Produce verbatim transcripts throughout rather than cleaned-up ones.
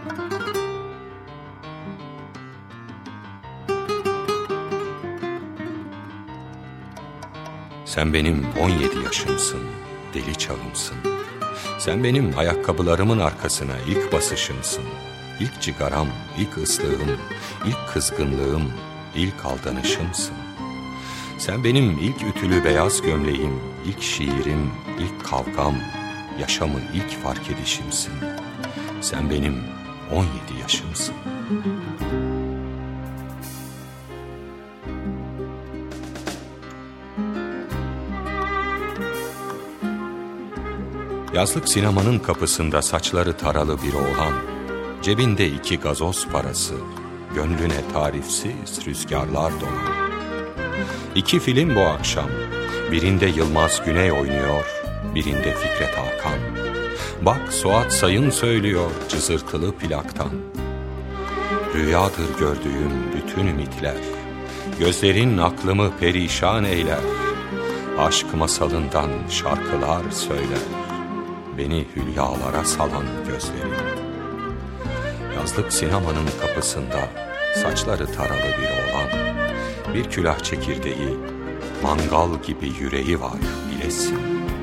Sen benim on yedi yaşımsın, deli çağımsın. Sen benim ayakkabılarımın arkasına ilk basışımsın. İlk cigaram, ilk ıslığım, ilk kızgınlığım, ilk aldanışımsın. Sen benim ilk ütülü beyaz gömleğim, ilk şiirim, ilk kavgam, yaşamı ilk fark edişimsin. Sen benim on yedi yaşımsın. Yazlık sinemanın kapısında saçları taralı bir oğlan, cebinde iki gazoz parası, gönlüne tarifsiz rüzgarlar dolan. İki film bu akşam, birinde Yılmaz Güney oynuyor, birinde Fikret Hakan. Bak Suat Sayın söylüyor cızırtılı plaktan. Rüyadır gördüğüm bütün ümitler, gözlerin aklımı perişan eyler. Aşk masalından şarkılar söyler, beni hülyalara salan gözlerin. Yazlık sinemanın kapısında saçları taralı bir oğlan, bir külah çekirdeği, mangal gibi yüreği var bilesin.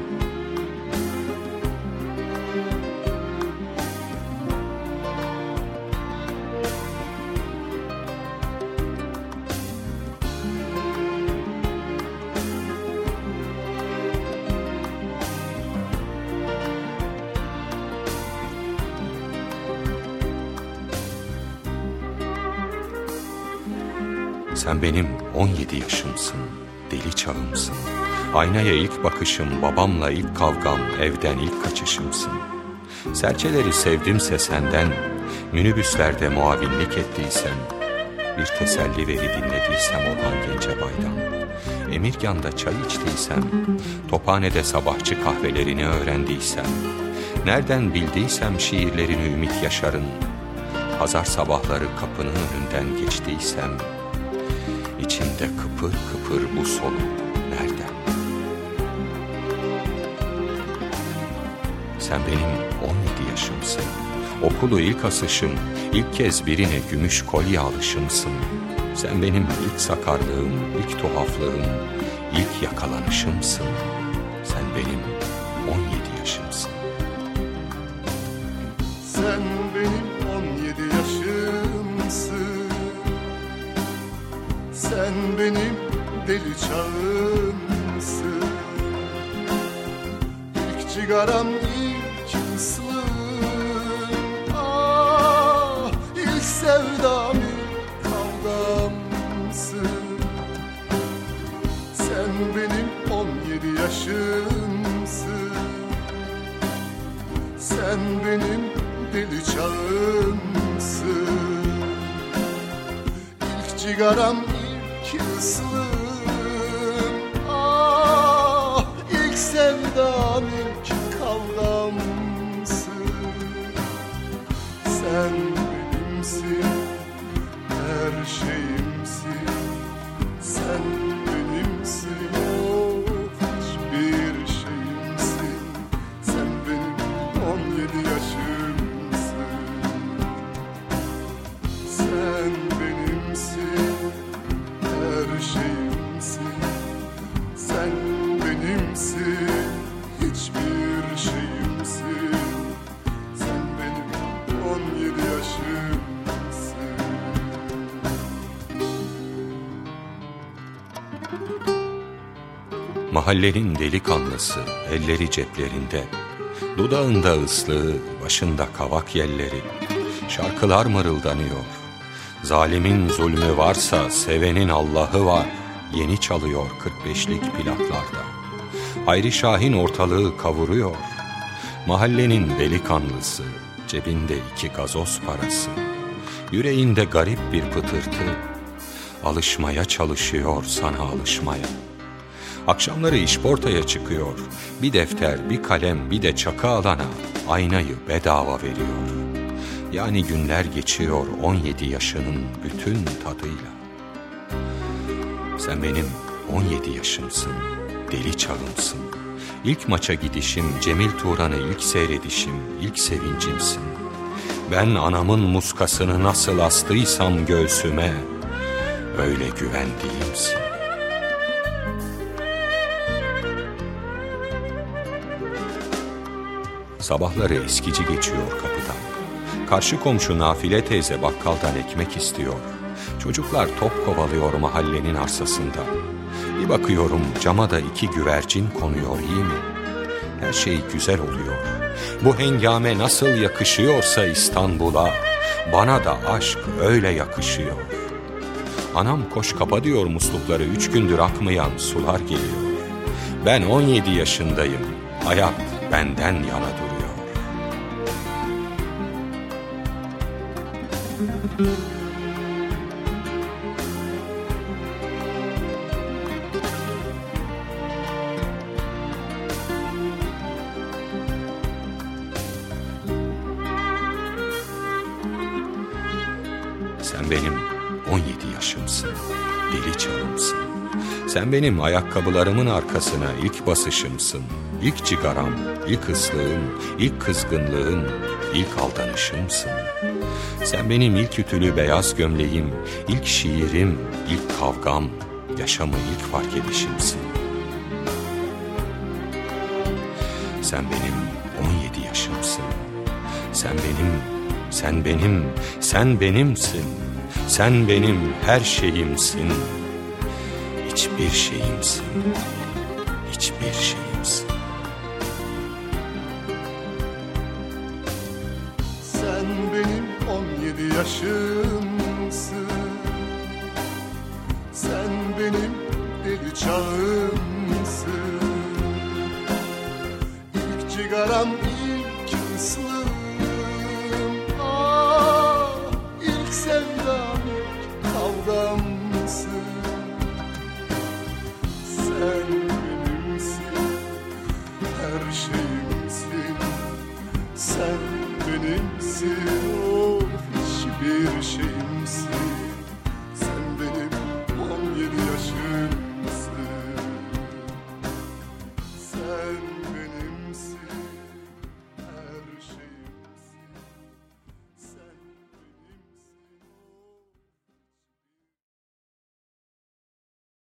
Sen benim on yedi yaşımsın, deli çağımsın. Aynaya ilk bakışım, babamla ilk kavgam, evden ilk kaçışımsın. Serçeleri sevdimse senden, minibüslerde muavinlik ettiysem, bir teselli veri dinlediysem Orhan Gencebay'dan, Emirgan'da çay içtiysem, Tophane'de sabahçı kahvelerini öğrendiysem, nereden bildiysem şiirlerini Ümit Yaşar'ın, pazar sabahları kapının önünden geçtiysem, İçimde kıpır kıpır bu soluk nereden? Sen benim on yedi yaşımsın, okulu ilk asışım, ilk kez birine gümüş kolye alışımsın. Sen benim ilk sakarlığım, ilk tuhaflığım, ilk yakalanışımsın. Sen benim on yedi yaşımsın. Sen benim on yedi yaşımsın. Sen benim deli çağımsın. İlk cigaram, ilk ıslığım, ah, ilk sevdam, ilk kavgamsın. Sen benim on yedi yaşımsın. Sen benim deli çağımsın. İlk cigaram, ıslığım, ah, ilk sevdam, ilk kavgamsın. Sen benimsin, her şeyimsin. Sen benimsin, oh, hiçbir şeyimsin. Sen benim on yedi yaşımsın. Sen benimsin, her şeyimsin. Sen benimsin, hiçbir şeyimsin. Sen benim on yedi yaşımsın. Mahallenin delikanlısı, elleri ceplerinde, dudağında ıslığı, başında kavak yelleri, şarkılar mırıldanıyor. Zalimin zulmü varsa sevenin Allah'ı var, yeni çalıyor kırk beşlik plaklarda. Hayri Şahin ortalığı kavuruyor. Mahallenin delikanlısı, cebinde iki gazoz parası, yüreğinde garip bir pıtırtı, alışmaya çalışıyor sana alışmaya. Akşamları işportaya çıkıyor, bir defter, bir kalem, bir de çakı alana aynayı bedava veriyor. Yani günler geçiyor on yedi yaşının bütün tadıyla. Sen benim on yedi yaşımsın, deli çağımsın. İlk maça gidişim, Cemil Turan'ı ilk seyredişim, ilk sevincimsin. Ben anamın muskasını nasıl astıysam göğsüme, öyle güvendiğimsin. Sabahları eskici geçiyor kapıdan. Karşı komşu Nafile teyze bakkaldan ekmek istiyor. Çocuklar top kovalıyor mahallenin arsasında. Bir bakıyorum cama da iki güvercin konuyor, iyi mi? Her şey güzel oluyor. Bu hengame nasıl yakışıyorsa İstanbul'a, bana da aşk öyle yakışıyor. Anam koş kapa diyor muslukları, üç gündür akmayan sular geliyor. Ben on yedi yaşındayım, hayat benden yana duruyor. Sen benim on yedi yaşımsın, deli çağımsın. Sen benim ayakkabılarımın arkasına ilk basışımsın. İlk cigaram, ilk ıslığım, ilk kızgınlığım, ilk aldanışımsın. Sen benim ilk ütülü beyaz gömleğim, ilk şiirim, ilk kavgam, yaşamı ilk fark edişimsin. Sen benim on yedi yaşımsın. Sen benim, sen benim, sen benimsin. Sen benim her şeyimsin. Hiçbir şeyimsin. Hiçbir şeyimsin. Sen benim on yedi yaşımsın. Sen benim deli çağımsın. İlk cigaram, ilk ıslığım. Ah, ilk sevdam, ilk kavgamsın. Sen benimsin, her şeyimsin. Sen benimsin, of hiçbir şeyimsin.